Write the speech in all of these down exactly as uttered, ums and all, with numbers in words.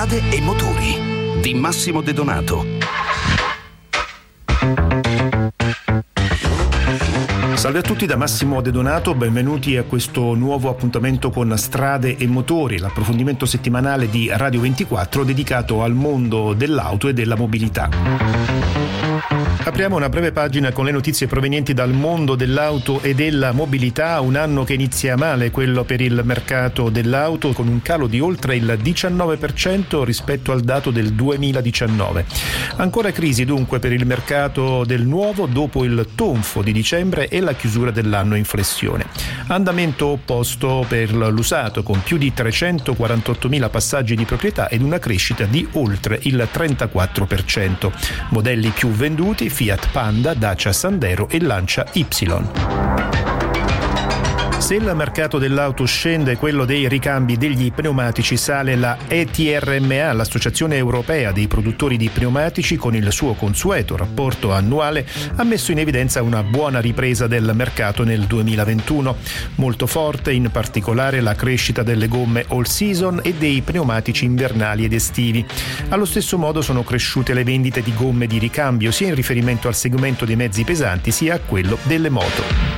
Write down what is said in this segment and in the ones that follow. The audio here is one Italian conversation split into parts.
Strade e motori di Massimo De Donato. Salve a tutti da Massimo De Donato, benvenuti a questo nuovo appuntamento con Strade e Motori, l'approfondimento settimanale di Radio ventiquattro dedicato al mondo dell'auto e della mobilità. Apriamo una breve pagina con le notizie provenienti dal mondo dell'auto e della mobilità. Un anno che inizia male, quello per il mercato dell'auto, con un calo di oltre il diciannove per cento rispetto al dato del duemiladiciannove. Ancora crisi dunque per il mercato del nuovo dopo il tonfo di dicembre e la chiusura dell'anno in flessione. Andamento opposto per l'usato, con più di trecentoquarantottomila passaggi di proprietà ed una crescita di oltre il trentaquattro per cento. Modelli più venduti: Fiat Panda, Dacia Sandero e Lancia Y. Se il mercato dell'auto scende, quello dei ricambi degli pneumatici sale. La E T R M A, l'Associazione Europea dei Produttori di Pneumatici, con il suo consueto rapporto annuale, ha messo in evidenza una buona ripresa del mercato nel duemilaventuno. Molto forte in particolare la crescita delle gomme all season e dei pneumatici invernali ed estivi. Allo stesso modo sono cresciute le vendite di gomme di ricambio, sia in riferimento al segmento dei mezzi pesanti sia a quello delle moto.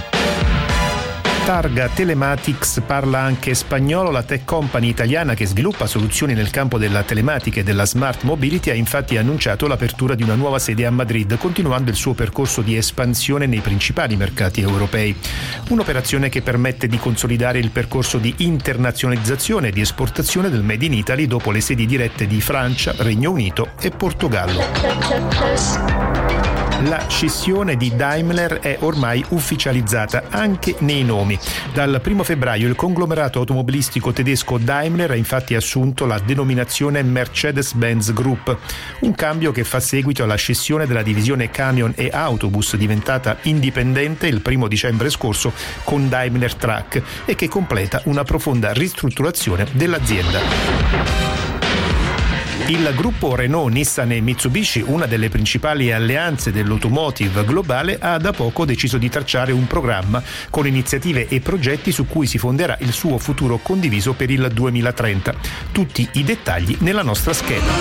Targa Telematics parla anche spagnolo. La tech company italiana che sviluppa soluzioni nel campo della telematica e della smart mobility ha infatti annunciato l'apertura di una nuova sede a Madrid, continuando il suo percorso di espansione nei principali mercati europei. Un'operazione che permette di consolidare il percorso di internazionalizzazione e di esportazione del Made in Italy dopo le sedi dirette di Francia, Regno Unito e Portogallo. La scissione di Daimler è ormai ufficializzata anche nei nomi. Dal primo febbraio il conglomerato automobilistico tedesco Daimler ha infatti assunto la denominazione Mercedes-Benz Group, un cambio che fa seguito alla scissione della divisione camion e autobus, diventata indipendente il primo dicembre scorso con Daimler Truck, e che completa una profonda ristrutturazione dell'azienda. Il gruppo Renault, Nissan e Mitsubishi, una delle principali alleanze dell'automotive globale, ha da poco deciso di tracciare un programma con iniziative e progetti su cui si fonderà il suo futuro condiviso per il duemilatrenta. Tutti i dettagli nella nostra scheda.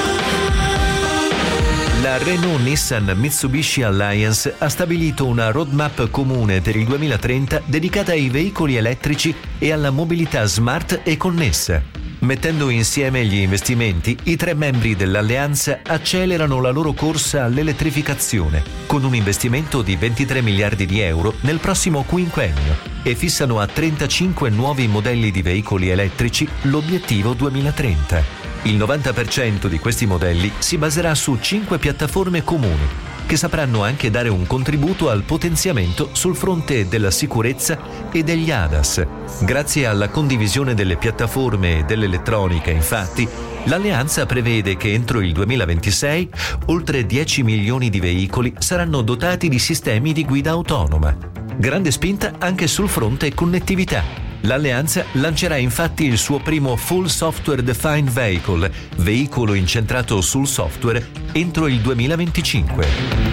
La Renault-Nissan-Mitsubishi Alliance ha stabilito una roadmap comune per il duemilatrenta dedicata ai veicoli elettrici e alla mobilità smart e connessa. Mettendo insieme gli investimenti, i tre membri dell'alleanza accelerano la loro corsa all'elettrificazione, con un investimento di ventitré miliardi di euro nel prossimo quinquennio, e fissano a trentacinque nuovi modelli di veicoli elettrici l'obiettivo duemilatrenta. Il novanta per cento di questi modelli si baserà su cinque piattaforme comuni, che sapranno anche dare un contributo al potenziamento sul fronte della sicurezza e degli A D A S. Grazie alla condivisione delle piattaforme e dell'elettronica, infatti, l'alleanza prevede che entro il duemilaventisei oltre dieci milioni di veicoli saranno dotati di sistemi di guida autonoma. Grande spinta anche sul fronte connettività. L'alleanza lancerà infatti il suo primo Full Software Defined Vehicle, veicolo incentrato sul software, entro il duemilaventicinque.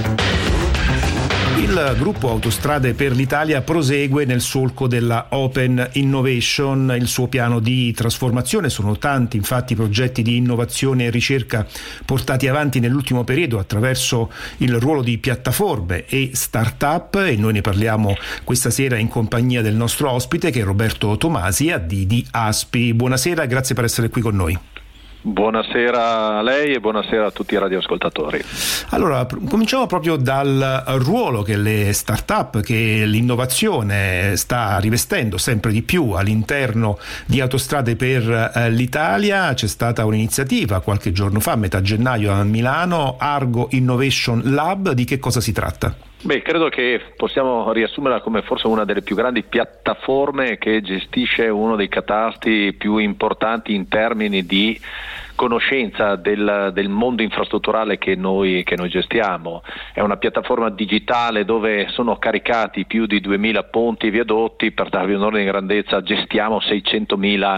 Il gruppo Autostrade per l'Italia prosegue nel solco della Open Innovation, il suo piano di trasformazione. Sono tanti infatti i progetti di innovazione e ricerca portati avanti nell'ultimo periodo attraverso il ruolo di piattaforme e start-up, e noi ne parliamo questa sera in compagnia del nostro ospite, che è Roberto Tomasi, A D di Aspi. Buonasera e grazie per essere qui con noi. Buonasera a lei e buonasera a tutti i radioascoltatori. Allora, cominciamo proprio dal ruolo che le start-up, che l'innovazione sta rivestendo sempre di più all'interno di Autostrade per l'Italia. C'è stata un'iniziativa qualche giorno fa, a metà gennaio a Milano, Argo Innovation Lab. Di che cosa si tratta? Beh, credo che possiamo riassumerla come forse una delle più grandi piattaforme che gestisce uno dei catastri più importanti in termini di conoscenza del, del mondo infrastrutturale che noi, che noi gestiamo. È una piattaforma digitale dove sono caricati più di duemila ponti e viadotti. Per darvi un ordine di grandezza, gestiamo seicentomila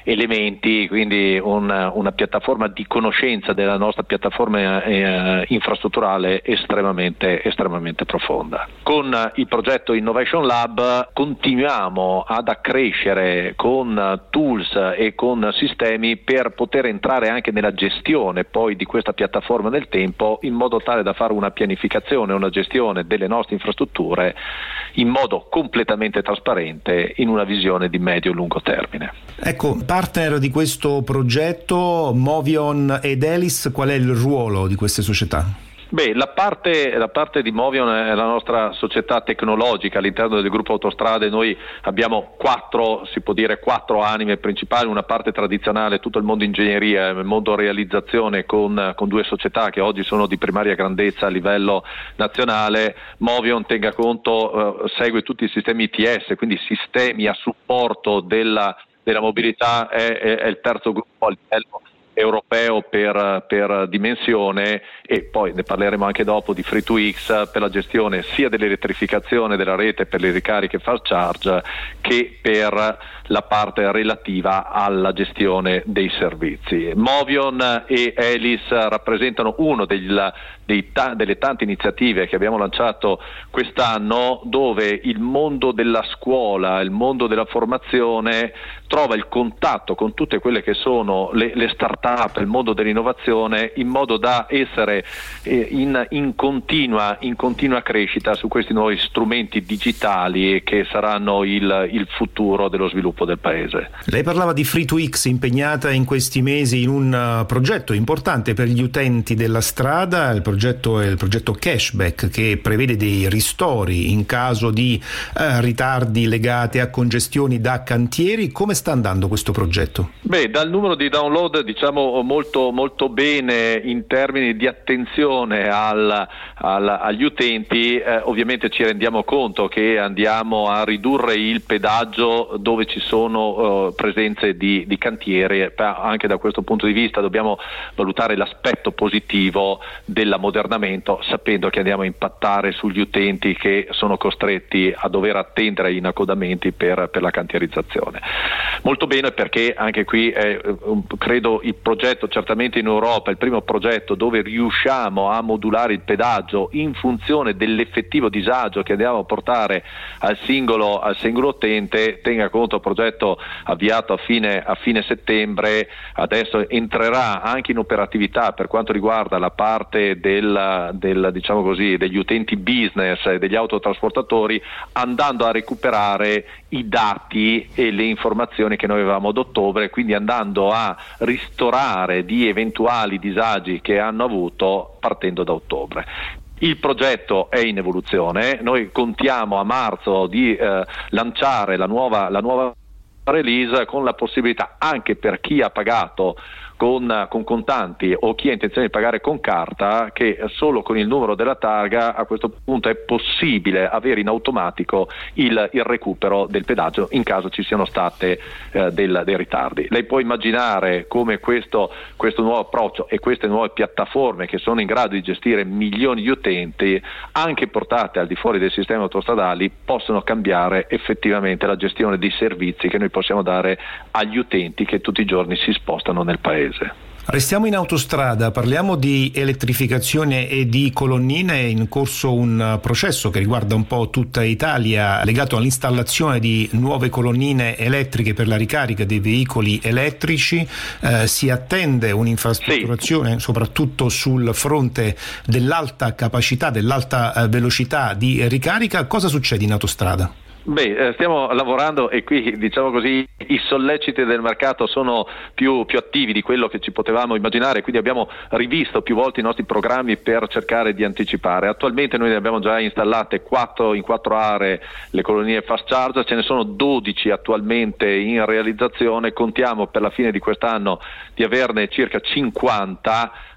elementi, quindi un, una piattaforma di conoscenza della nostra piattaforma eh, infrastrutturale estremamente, estremamente profonda. Con il progetto Innovation Lab continuiamo ad accrescere con tools e con sistemi per poter entrare anche nella gestione poi di questa piattaforma nel tempo, in modo tale da fare una pianificazione, una gestione delle nostre infrastrutture in modo completamente trasparente, in una visione di medio-lungo termine. Ecco, partner di questo progetto, Movion ed Elis, qual è il ruolo di queste società? Beh, la parte, la parte di Movion è la nostra società tecnologica. All'interno del gruppo Autostrade noi abbiamo quattro, si può dire quattro anime principali, una parte tradizionale, tutto il mondo ingegneria, il mondo realizzazione con, con due società che oggi sono di primaria grandezza a livello nazionale. Movion, tenga conto, eh, segue tutti i sistemi I T S, quindi sistemi a supporto della, della mobilità, è, è, è il terzo gruppo a livello europeo per, per dimensione, e poi ne parleremo anche dopo di Free to X per la gestione sia dell'elettrificazione della rete per le ricariche fast charge che per la parte relativa alla gestione dei servizi. Movion e Elis rappresentano uno del, dei ta- delle tante iniziative che abbiamo lanciato quest'anno, dove il mondo della scuola, il mondo della formazione trova il contatto con tutte quelle che sono le, le start-up, il mondo dell'innovazione, in modo da essere eh, in, in, continua, in continua crescita su questi nuovi strumenti digitali che saranno il, il futuro dello sviluppo del paese. Lei parlava di Free to X, impegnata in questi mesi in un uh, progetto importante per gli utenti della strada. Il progetto è il progetto Cashback, che prevede dei ristori in caso di uh, ritardi legati a congestioni da cantieri. Come sta andando questo progetto? Beh, dal numero di download diciamo molto, molto bene in termini di attenzione al, al, agli utenti. Eh, ovviamente ci rendiamo conto che andiamo a ridurre il pedaggio dove ci sono uh, presenze di, di cantieri. Anche da questo punto di vista dobbiamo valutare l'aspetto positivo dell'ammodernamento, sapendo che andiamo a impattare sugli utenti che sono costretti a dover attendere in accodamenti per, per la cantierizzazione. Molto bene, perché anche qui è, credo, il progetto certamente in Europa, il primo progetto dove riusciamo a modulare il pedaggio in funzione dell'effettivo disagio che andiamo a portare al singolo, al singolo utente. Tenga conto, progetto avviato a fine, a fine settembre, adesso entrerà anche in operatività per quanto riguarda la parte del, del, diciamo così, degli utenti business e degli autotrasportatori, andando a recuperare i dati e le informazioni che noi avevamo ad ottobre, quindi andando a ristorare di eventuali disagi che hanno avuto partendo da ottobre. Il progetto è in evoluzione, noi contiamo a marzo di eh, lanciare la nuova, la nuova release, con la possibilità anche per chi ha pagato con, con contanti o chi ha intenzione di pagare con carta, che solo con il numero della targa a questo punto è possibile avere in automatico il, il recupero del pedaggio in caso ci siano state eh, del, dei ritardi. Lei può immaginare come questo, questo nuovo approccio e queste nuove piattaforme, che sono in grado di gestire milioni di utenti, anche portate al di fuori dei sistemi autostradali, possono cambiare effettivamente la gestione dei servizi che noi possiamo dare agli utenti che tutti i giorni si spostano nel paese. Restiamo in autostrada, parliamo di elettrificazione e di colonnine. È in corso un processo che riguarda un po' tutta Italia, legato all'installazione di nuove colonnine elettriche per la ricarica dei veicoli elettrici. Eh, si attende un'infrastrutturazione, sì, soprattutto sul fronte dell'alta capacità, dell'alta eh, velocità di ricarica. Cosa succede in autostrada? Beh, stiamo lavorando, e qui, diciamo così, i solleciti del mercato sono più, più attivi di quello che ci potevamo immaginare, quindi abbiamo rivisto più volte i nostri programmi per cercare di anticipare. Attualmente noi ne abbiamo già installate quattro in quattro aree le colonnine fast charge, ce ne sono dodici attualmente in realizzazione, contiamo per la fine di quest'anno di averne circa cinquanta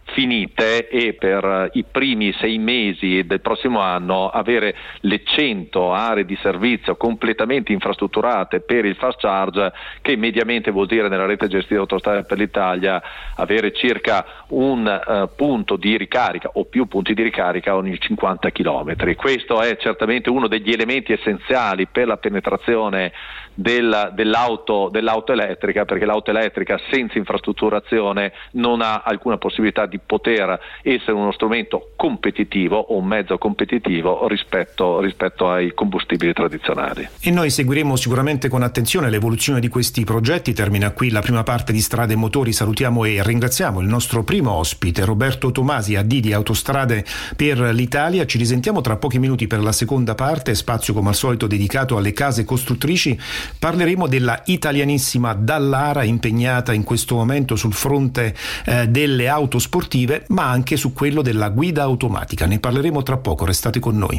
finite e per i primi sei mesi del prossimo anno avere le cento aree di servizio completamente infrastrutturate per il fast charge, che mediamente vuol dire nella rete gestita Autostrade per l'Italia avere circa un uh, punto di ricarica o più punti di ricarica ogni cinquanta chilometri. Questo è certamente uno degli elementi essenziali per la penetrazione del, dell'auto, dell'auto elettrica, perché l'auto elettrica senza infrastrutturazione non ha alcuna possibilità di poter essere uno strumento competitivo o un mezzo competitivo rispetto, rispetto ai combustibili tradizionali. E noi seguiremo sicuramente con attenzione l'evoluzione di questi progetti. Termina qui la prima parte di Strade e Motori. Salutiamo e ringraziamo il nostro primo ospite, Roberto Tomasi, A D di Autostrade per l'Italia. Ci risentiamo tra pochi minuti per la seconda parte, spazio come al solito dedicato alle case costruttrici. Parleremo della italianissima Dallara, impegnata in questo momento sul fronte eh, delle auto sportive, ma anche su quello della guida automatica. Ne parleremo tra poco, restate con noi.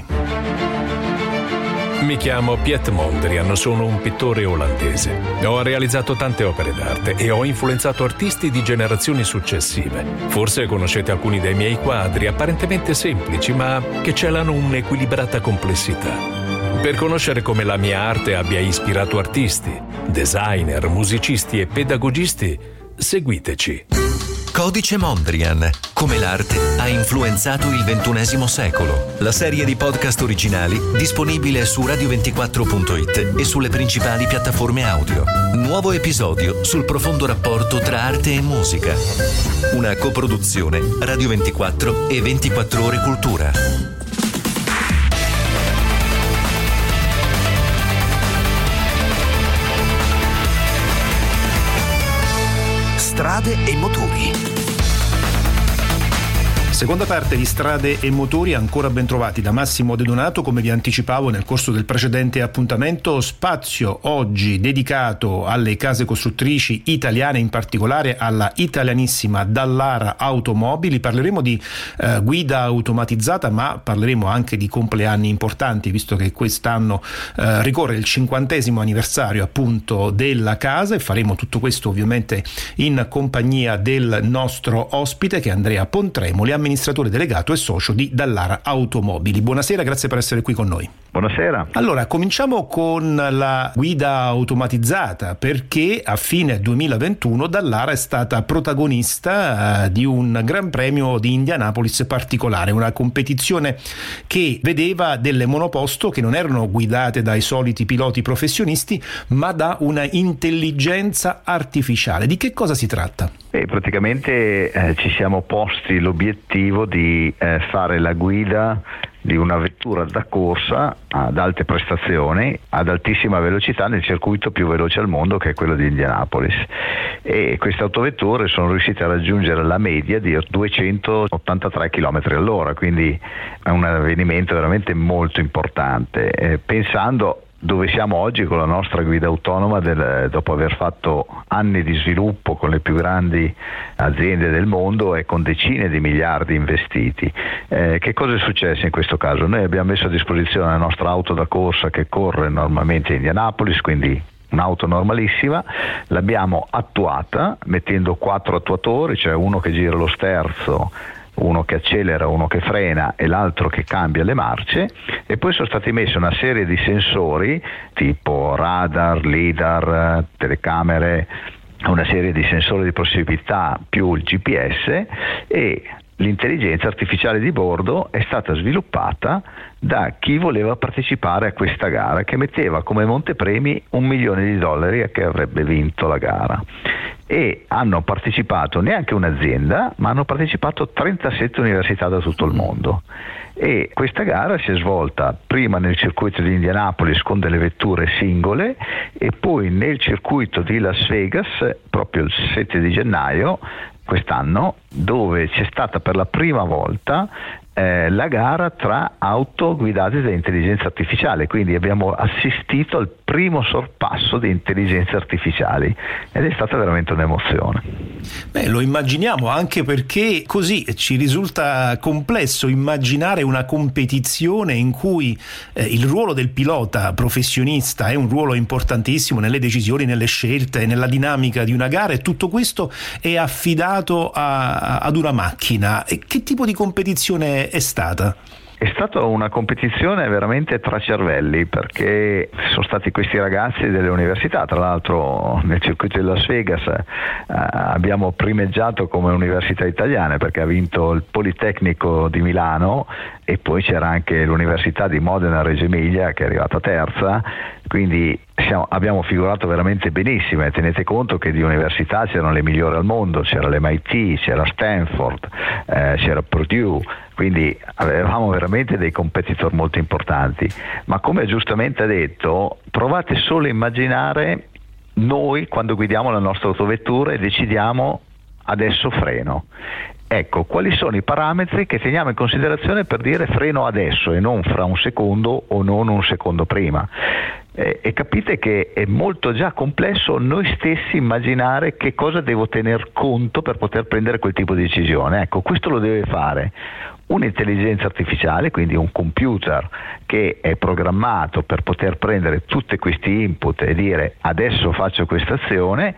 Mi chiamo Piet Mondrian, sono un pittore olandese. Ho realizzato tante opere d'arte e ho influenzato artisti di generazioni successive. Forse conoscete alcuni dei miei quadri, apparentemente semplici, ma che celano un'equilibrata complessità. Per conoscere come la mia arte abbia ispirato artisti, designer, musicisti e pedagogisti, seguiteci. Codice Mondrian. Come l'arte ha influenzato il ventunesimo secolo. La serie di podcast originali disponibile su radio ventiquattro punto it e sulle principali piattaforme audio. Nuovo episodio sul profondo rapporto tra arte e musica. Una coproduzione Radio ventiquattro e ventiquattro Ore Cultura. Strade e Motori. Seconda parte di Strade e Motori, ancora ben trovati da Massimo De Donato. Come vi anticipavo nel corso del precedente appuntamento, spazio oggi dedicato alle case costruttrici italiane, in particolare alla italianissima Dallara Automobili. Parleremo di eh, guida automatizzata, ma parleremo anche di compleanni importanti, visto che quest'anno eh, ricorre il cinquantesimo anniversario appunto della casa, e faremo tutto questo ovviamente in compagnia del nostro ospite, che è Andrea Pontremoli, amministratore delegato e socio di Dallara Automobili. Buonasera, grazie per essere qui con noi. Buonasera. Allora, cominciamo con la guida automatizzata, perché a fine duemilaventuno Dallara è stata protagonista eh, di un Gran Premio di Indianapolis particolare, una competizione che vedeva delle monoposto che non erano guidate dai soliti piloti professionisti, ma da una intelligenza artificiale. Di che cosa si tratta? E praticamente eh, ci siamo posti l'obiettivo di eh, fare la guida di una vettura da corsa ad alte prestazioni, ad altissima velocità, nel circuito più veloce al mondo, che è quello di Indianapolis. E queste autovetture sono riuscite a raggiungere la media di duecentottantatré chilometri all'ora, quindi è un avvenimento veramente molto importante. Eh, pensando dove siamo oggi con la nostra guida autonoma, del, dopo aver fatto anni di sviluppo con le più grandi aziende del mondo e con decine di miliardi investiti. Eh, che cosa è successo in questo caso? Noi abbiamo messo a disposizione la nostra auto da corsa che corre normalmente a Indianapolis, quindi un'auto normalissima, l'abbiamo attuata mettendo quattro attuatori, cioè uno che gira lo sterzo, uno che accelera, uno che frena e l'altro che cambia le marce, e poi sono stati messi una serie di sensori tipo radar, lidar, telecamere, una serie di sensori di prossimità più il G P S, e l'intelligenza artificiale di bordo è stata sviluppata da chi voleva partecipare a questa gara, che metteva come montepremi un milione di dollari a chi avrebbe vinto la gara. E hanno partecipato neanche un'azienda, ma hanno partecipato trentasette università da tutto il mondo. E questa gara si è svolta prima nel circuito di Indianapolis con delle vetture singole, e poi nel circuito di Las Vegas proprio il sette di gennaio quest'anno, dove c'è stata per la prima volta eh, la gara tra auto guidate da intelligenza artificiale, quindi abbiamo assistito al primo sorpasso di intelligenze artificiali ed è stata veramente un'emozione. Beh, lo immaginiamo, anche perché così ci risulta complesso immaginare una competizione in cui eh, il ruolo del pilota professionista è un ruolo importantissimo nelle decisioni, nelle scelte, nella dinamica di una gara, e tutto questo è affidato a, ad una macchina. E che tipo di competizione è stata? È stata una competizione veramente tra cervelli, perché sono stati questi ragazzi delle università, tra l'altro nel circuito di Las Vegas eh, abbiamo primeggiato come università italiane, perché ha vinto il Politecnico di Milano e poi c'era anche l'Università di Modena Reggio Emilia che è arrivata terza, quindi siamo, abbiamo figurato veramente benissimo, e tenete conto che di università c'erano le migliori al mondo, c'era l'M I T, c'era Stanford, eh, c'era Purdue, quindi avevamo veramente dei competitor molto importanti. Ma come giustamente ha detto, provate solo a immaginare noi quando guidiamo la nostra autovettura e decidiamo adesso freno. Ecco, quali sono i parametri che teniamo in considerazione per dire freno adesso e non fra un secondo o non un secondo prima? Eh, e capite che è molto già complesso noi stessi immaginare che cosa devo tener conto per poter prendere quel tipo di decisione. Ecco, questo lo deve fare un'intelligenza artificiale, quindi un computer che è programmato per poter prendere tutti questi input e dire adesso faccio questa azione,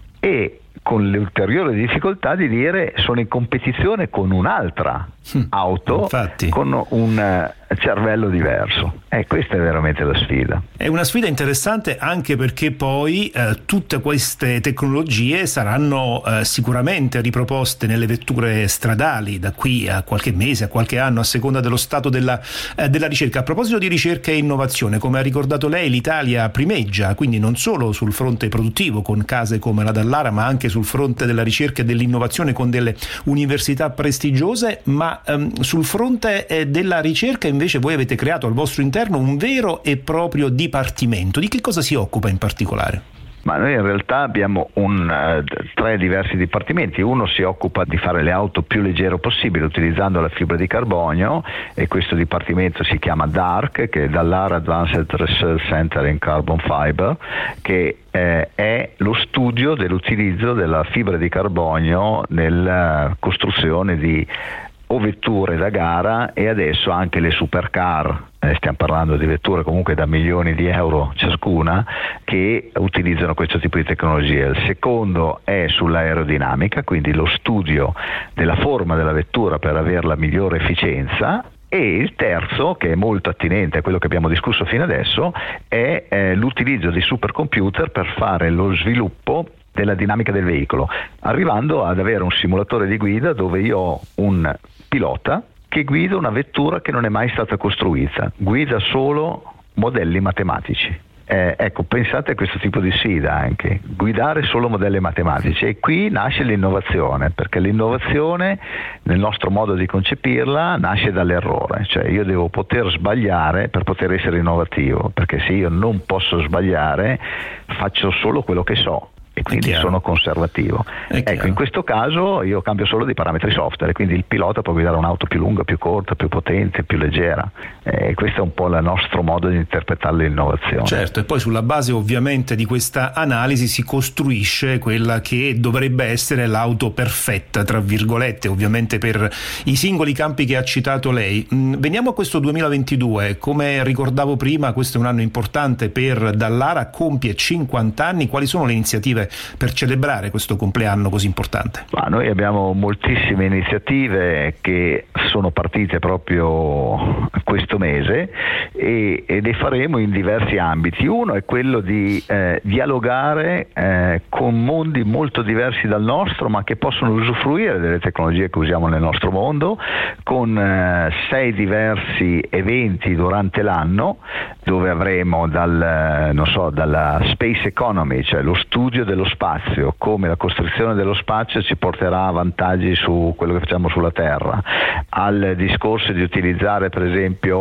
e con l'ulteriore difficoltà di dire sono in competizione con un'altra auto, Infatti. con un cervello diverso. E eh, questa è veramente la sfida. È una sfida interessante anche perché poi eh, tutte queste tecnologie saranno eh, sicuramente riproposte nelle vetture stradali da qui a qualche mese, a qualche anno, a seconda dello stato della, eh, della ricerca. A proposito di ricerca e innovazione, come ha ricordato lei, l'Italia primeggia, quindi non solo sul fronte produttivo con case come la Dallara, ma anche sul fronte della ricerca e dell'innovazione con delle università prestigiose, ma ehm, sul fronte eh, della ricerca invece voi avete creato al vostro interno un vero e proprio dipartimento. Di che cosa si occupa in particolare? Ma noi in realtà abbiamo un, uh, tre diversi dipartimenti. Uno si occupa di fare le auto più leggere possibile utilizzando la fibra di carbonio, e questo dipartimento si chiama DARC, che è Dallara Advanced Research Center in Carbon Fiber, che eh, è lo studio dell'utilizzo della fibra di carbonio nella costruzione di o vetture da gara e adesso anche le supercar, eh, stiamo parlando di vetture comunque da milioni di euro ciascuna, che utilizzano questo tipo di tecnologia. Il secondo è sull'aerodinamica, quindi lo studio della forma della vettura per avere la migliore efficienza. E il terzo, che è molto attinente a quello che abbiamo discusso fino adesso, è eh, l'utilizzo di supercomputer per fare lo sviluppo della dinamica del veicolo, arrivando ad avere un simulatore di guida dove io ho un pilota che guida una vettura che non è mai stata costruita, guida solo modelli matematici. Eh, ecco, pensate a questo tipo di sfida anche, guidare solo modelli matematici, e qui nasce l'innovazione, perché l'innovazione nel nostro modo di concepirla nasce dall'errore, cioè io devo poter sbagliare per poter essere innovativo, perché se io non posso sbagliare faccio solo quello che so e quindi sono conservativo. Ecco, in questo caso io cambio solo dei parametri software, quindi il pilota può guidare un'auto più lunga, più corta, più potente, più leggera, e questo è un po' il nostro modo di interpretare l'innovazione. Certo, e poi sulla base ovviamente di questa analisi si costruisce quella che dovrebbe essere l'auto perfetta, tra virgolette, ovviamente per i singoli campi che ha citato lei. Veniamo a questo duemilaventidue, come ricordavo prima questo è un anno importante per Dallara, compie cinquanta anni. Quali sono le iniziative per celebrare questo compleanno così importante? Ma noi abbiamo moltissime iniziative che sono partite proprio questo mese e, e le faremo in diversi ambiti. Uno è quello di eh, dialogare eh, con mondi molto diversi dal nostro, ma che possono usufruire delle tecnologie che usiamo nel nostro mondo, con eh, sei diversi eventi durante l'anno, dove avremo dal, non so, dalla space economy, cioè lo studio dello spazio, come la costruzione dello spazio ci porterà a vantaggi su quello che facciamo sulla Terra, al discorso di utilizzare per esempio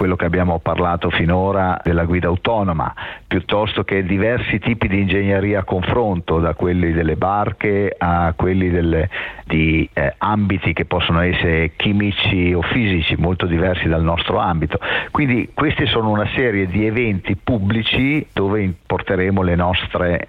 quello che abbiamo parlato finora della guida autonoma, piuttosto che diversi tipi di ingegneria a confronto, da quelli delle barche a quelli delle, di eh, ambiti che possono essere chimici o fisici molto diversi dal nostro ambito. Quindi questi sono una serie di eventi pubblici dove porteremo le nostre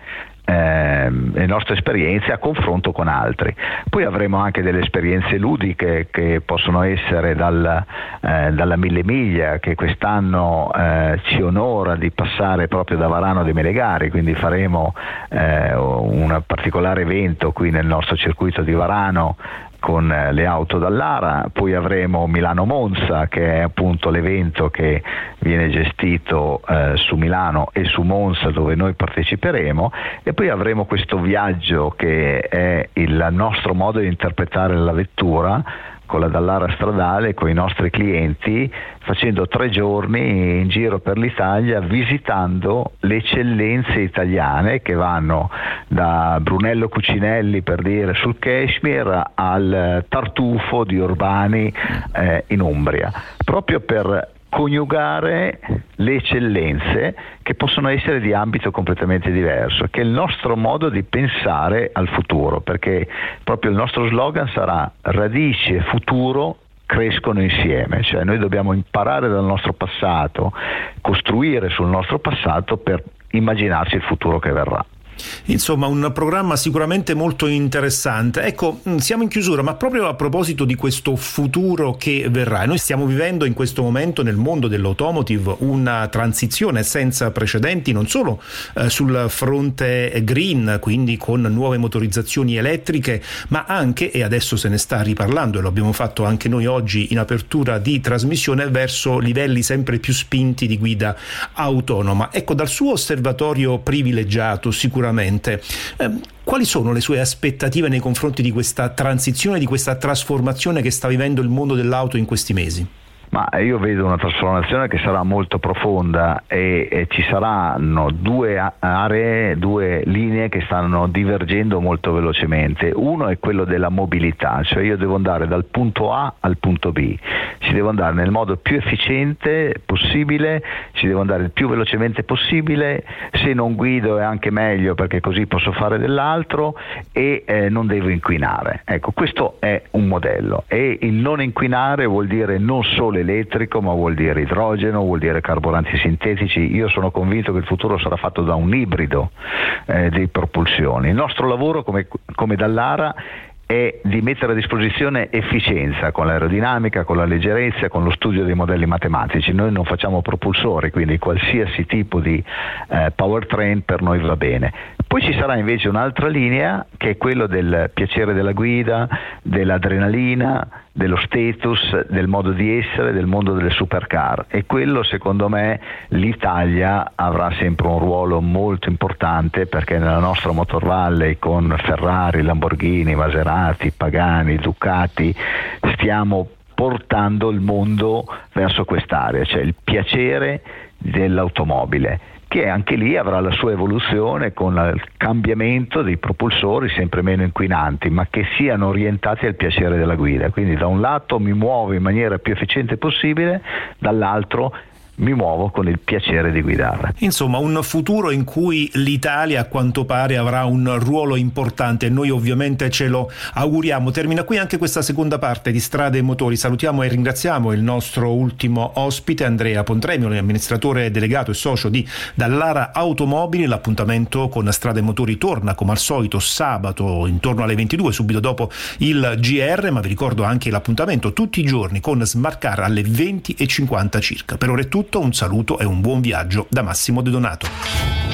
Eh, le nostre esperienze a confronto con altri. Poi avremo anche delle esperienze ludiche che possono essere dal, eh, dalla Mille Miglia, che quest'anno eh, ci onora di passare proprio da Varano de Melegari, quindi faremo eh, un particolare evento qui nel nostro circuito di Varano con le auto Dallara. Poi avremo Milano-Monza, che è appunto l'evento che viene gestito eh, su Milano e su Monza, dove noi parteciperemo, e poi avremo questo viaggio che è il nostro modo di interpretare la vettura con la Dallara stradale, con i nostri clienti, facendo tre giorni in giro per l'Italia, visitando le eccellenze italiane che vanno da Brunello Cucinelli, per dire, sul Kashmir, al Tartufo di Urbani eh, in Umbria, proprio per coniugare le eccellenze che possono essere di ambito completamente diverso, che è il nostro modo di pensare al futuro, perché proprio il nostro slogan sarà: radici e futuro crescono insieme, cioè noi dobbiamo imparare dal nostro passato, costruire sul nostro passato per immaginarci il futuro che verrà. Insomma, un programma sicuramente molto interessante. Ecco, siamo in chiusura, ma proprio a proposito di questo futuro che verrà, noi stiamo vivendo in questo momento nel mondo dell'automotive una transizione senza precedenti, non solo eh, sul fronte green, quindi con nuove motorizzazioni elettriche, ma anche, e adesso se ne sta riparlando e lo abbiamo fatto anche noi oggi in apertura di trasmissione, verso livelli sempre più spinti di guida autonoma. Ecco, dal suo osservatorio privilegiato sicuramente Eh, quali sono le sue aspettative nei confronti di questa transizione, di questa trasformazione che sta vivendo il mondo dell'auto in questi mesi? Ma io vedo una trasformazione che sarà molto profonda e, e ci saranno due aree, due linee che stanno divergendo molto velocemente. Uno è quello della mobilità, cioè io devo andare dal punto A al punto B, ci devo andare nel modo più efficiente possibile, ci devo andare il più velocemente possibile, se non guido è anche meglio perché così posso fare dell'altro e eh, non devo inquinare. Ecco, questo è un modello, e il non inquinare vuol dire non solo elettrico, ma vuol dire idrogeno, vuol dire carburanti sintetici. Io sono convinto che il futuro sarà fatto da un ibrido eh, di propulsioni. Il nostro lavoro come, come Dallara è di mettere a disposizione efficienza con l'aerodinamica, con la leggerezza, con lo studio dei modelli matematici. Noi non facciamo propulsori, quindi qualsiasi tipo di eh, powertrain per noi va bene. Poi ci sarà invece un'altra linea che è quello del piacere della guida, dell'adrenalina, dello status, del modo di essere, del mondo delle supercar, e quello secondo me l'Italia avrà sempre un ruolo molto importante, perché nella nostra Motor Valley con Ferrari, Lamborghini, Maserati, Pagani, Ducati stiamo portando il mondo verso quest'area, cioè il piacere dell'automobile, che anche lì avrà la sua evoluzione con il cambiamento dei propulsori sempre meno inquinanti, ma che siano orientati al piacere della guida. Quindi da un lato mi muovo in maniera più efficiente possibile, dall'altro mi muovo con il piacere di guidare. Insomma, un futuro in cui l'Italia a quanto pare avrà un ruolo importante, e noi ovviamente ce lo auguriamo. Termina qui anche questa seconda parte di Strade e Motori. Salutiamo e ringraziamo il nostro ultimo ospite, Andrea Pontremio, amministratore delegato e socio di Dallara Automobili. L'appuntamento con Strade e Motori torna come al solito sabato intorno alle ventidue, subito dopo il G R, ma vi ricordo anche l'appuntamento tutti i giorni con Smart Car alle venti e cinquanta circa. Per ora è tutto. Un saluto e un buon viaggio da Massimo De Donato.